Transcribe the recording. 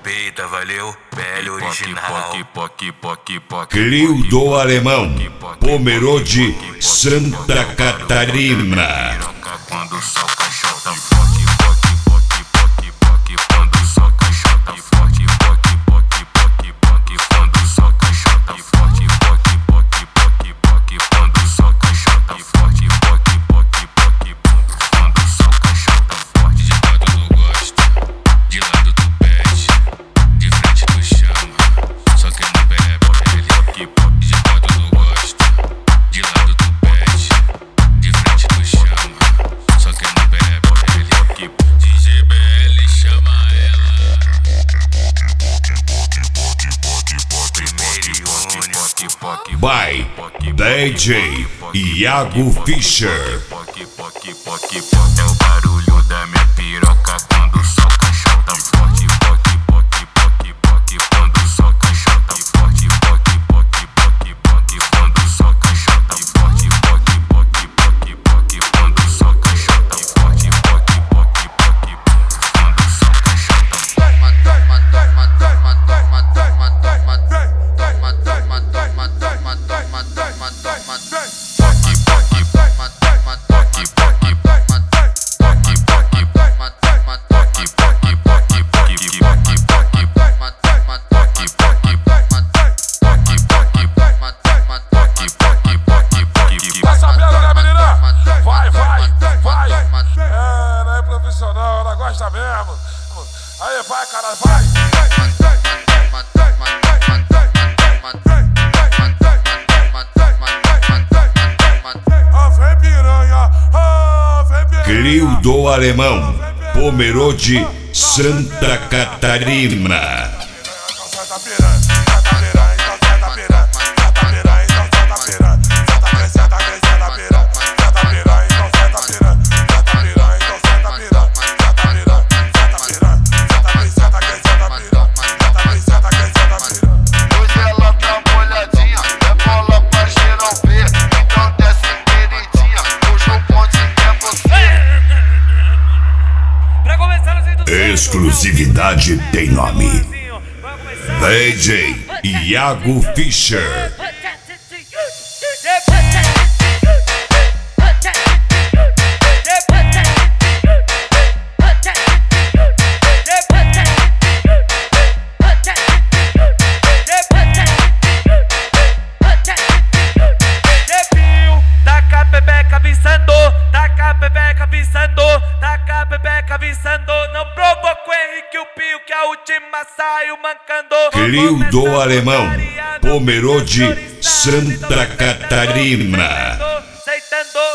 respeita, valeu? BL original. Clio do Alemão, Pomerode, Santa Catarina. Quando só o cachorro tá forte, quando só o cachorro tá forte, quando só o cachorro tá forte, quando só o cachorro tá forte, quando só o cachorro tá forte. De lado tu gosta, de lado tu pede, de frente tu chama, só que no pé é ele. De lado tu gosta, de lado tu pede, de frente tu chama, só que no pé é ele. DJ BL chama ela. By DJ Iago Fischer. É o barulho da minha piroca quando só o cachorro tá forte, quando só o cachorro tá forte, quando só o cachorro tá forte, quando só o cachorro tá forte, quando só o cachorro tá ela gosta mesmo. Aí, vai, cara, vai. Vem piranha, vem piranha. Clio do Alemão, Pomerode, Santa Catarina. Exclusividade tem nome. DJ Iago Fischer. Taca a pepeca avisando, não provoca o Henrique o Pio, que a última saiu mancando. Clio do Alemão, Pomerode, Santa Catarina. Aceitando.